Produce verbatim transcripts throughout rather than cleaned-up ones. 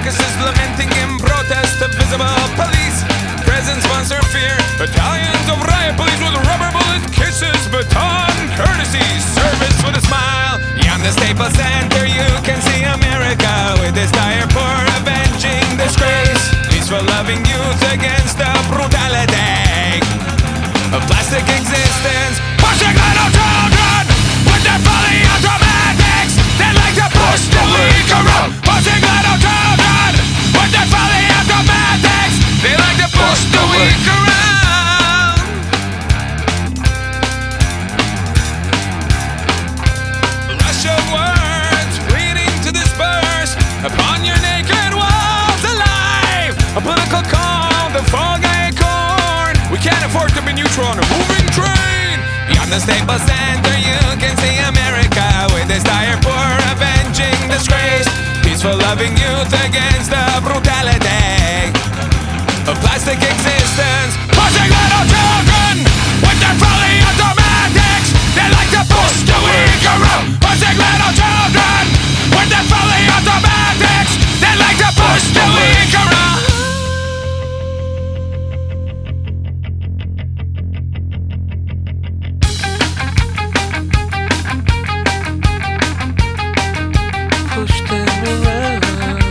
carcasses lamenting in protest of visible police. Presents sponsor fear. Battalions of riot police with rubber bullet kisses, baton courtesy, service with a smile. Beyond the Staples Center, you can see America with its dire for avenging disgrace. Peaceful loving youth against the brutality of plastic existence. Pushing little children with their fully automatics. They like to push the weak around. Pushing little children with their fully automatics. They like to push the weak around. Rush of words pleading to disperse upon your naked walls alive. A political call, the fall guy corn. We can't afford to be neutral on a moving train. Beyond the Staples Center, you can see America with its dire for avenging disgrace. Peaceful loving youth against the brutality of plastic existence. Pushing little children with their fully automatics. They like to push the weak around. Pushing little children with their fully automatics. They like to push the weak around. Push them around.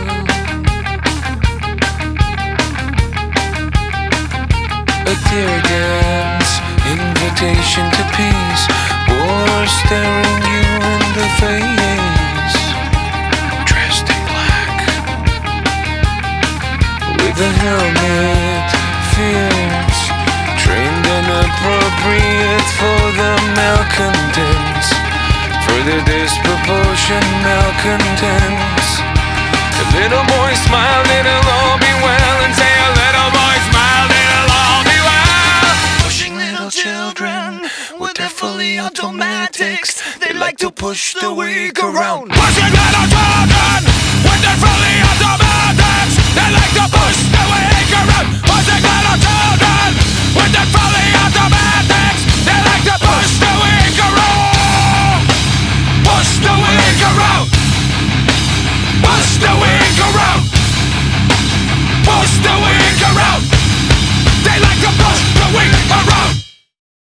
A tear gas, invitation to peace. War staring you in the face. Dressed in black, with a helmet, fierce. Trained and appropriate for the malcontents. For the disproportion malcontents. The little boy smiled, it'll all be well. And say a little boy smiled, it'll all be well. Pushing little children with their fully automatics. They like to push the weak around. Pushing little children with their fully automatics. They like to push the weak around. Pushing little children with their fully automatics.